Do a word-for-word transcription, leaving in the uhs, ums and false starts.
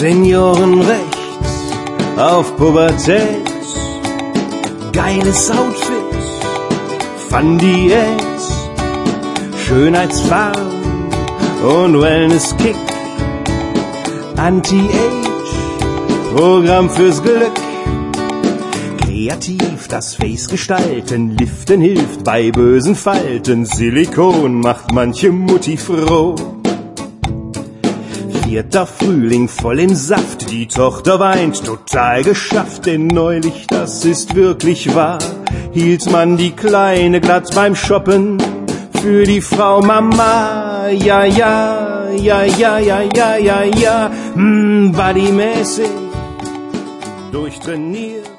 Senioren rechts auf Pubertät, geiles Outfit, Fun-Diät, Schönheitsfarm und Wellness-Kick, Anti-Age, Programm fürs Glück, kreativ das Face gestalten, liften hilft bei bösen Falten, Silikon macht manche Mutti froh. Vierter Frühling voll im Saft, die Tochter weint, total geschafft, denn neulich, das ist wirklich wahr, hielt man die Kleine glatt beim Shoppen für die Frau Mama. Ja, ja, ja, ja, ja, ja, ja, ja, hm, bodymäßig durchtrainiert.